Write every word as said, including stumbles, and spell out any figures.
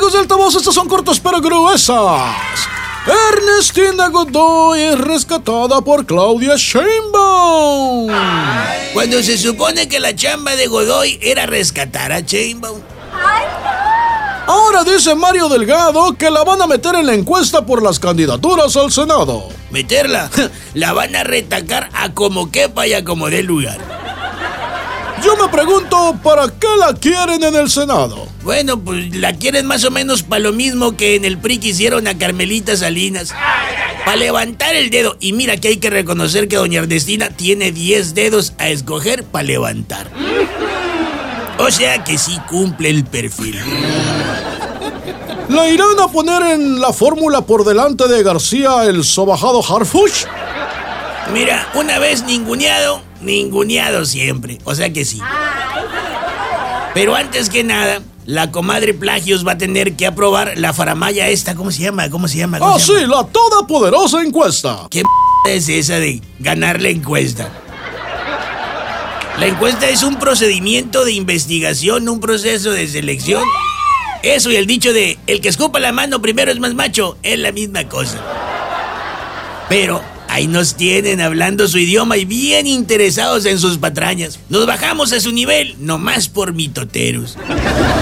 Amigos del Altavoz, estas son cortas pero gruesas. Ernestina Godoy es rescatada por Claudia Sheinbaum. Ay. Cuando se supone que la chamba de Godoy era rescatar a Sheinbaum. Ay, no. Ahora dice Mario Delgado que la van a meter en la encuesta por las candidaturas al Senado. ¿Meterla? La van a retacar a como quepa y a como dé lugar. Yo me pregunto, ¿para qué la quieren en el Senado? Bueno, pues la quieren más o menos para lo mismo que en el P R I que hicieron a Carmelita Salinas. Para levantar el dedo. Y mira que hay que reconocer que doña Ernestina tiene diez dedos a escoger para levantar. O sea que sí cumple el perfil. ¿La irán a poner en la fórmula por delante de García el sobajado Harfuch? Mira, una vez ninguneado, ninguneado siempre. O sea que sí. Pero antes que nada, la comadre Plagios va a tener que aprobar la faramaya esta. ¿Cómo se llama? ¿Cómo se llama? ¿Cómo Ah, se llama? sí, la todopoderosa encuesta. ¿Qué es esa de ganar la encuesta? La encuesta es un procedimiento de investigación, un proceso de selección. Eso y el dicho de el que escupa la mano primero es más macho es la misma cosa. Pero ahí nos tienen hablando su idioma y bien interesados en sus patrañas. Nos bajamos a su nivel, nomás por mitoteros.